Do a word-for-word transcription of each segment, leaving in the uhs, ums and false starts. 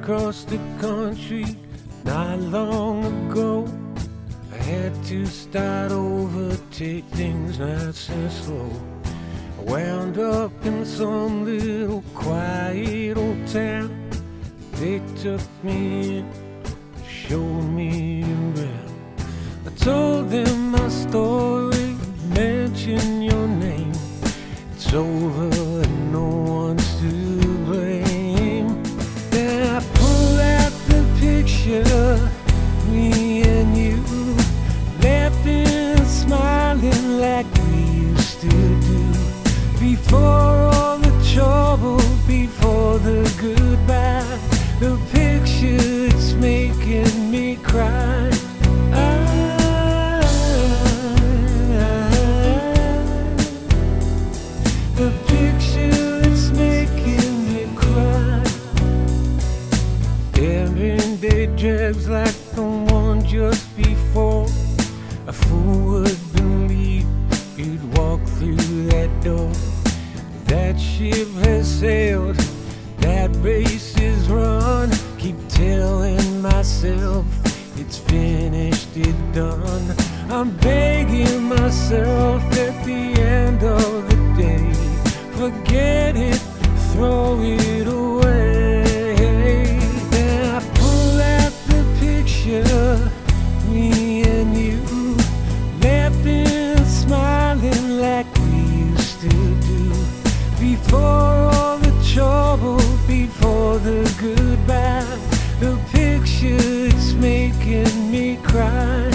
across the country not long ago. I had to start over, take things nice and slow. I wound up in some little quiet old town. They took me in, showed me around. I told them my story, mentioned your name. It's over and no one's to blame. Then I pull out the picture, me and you, laughing and smiling like we used to do. Before all the trouble, before the goodbye, the picture, it's making me cry. The picture, it's making me cry. Every day drags like the one just before. A fool would believe you'd walk through that door. That ship has sailed, that race is run. Keep telling myself it's finished, it's done. I'm begging myself at the end of the day, forget it, throw it away. Then I pull out the picture, me and you, laughing, smiling like we used to do. Before all the trouble, before the goodbye, the picture, it's making me cry.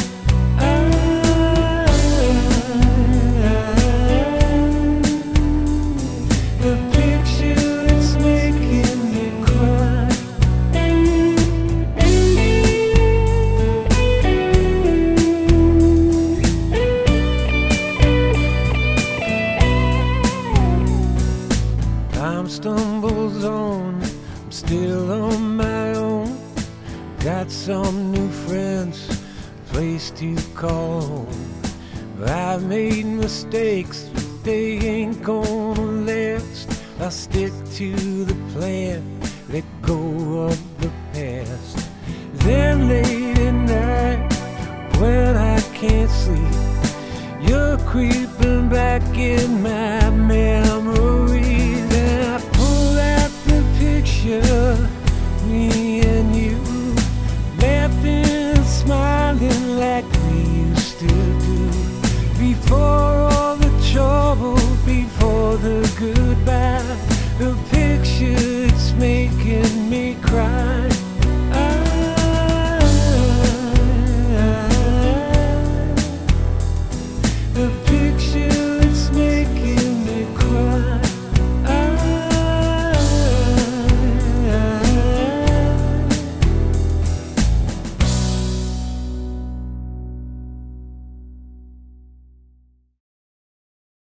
Time stumbles on, I'm still on my own. Got some new friends, place to call home. I've made mistakes, but they ain't gonna last. I'll stick to the plan, let go of the past. Then late at night, when I can't sleep, you're creeping back in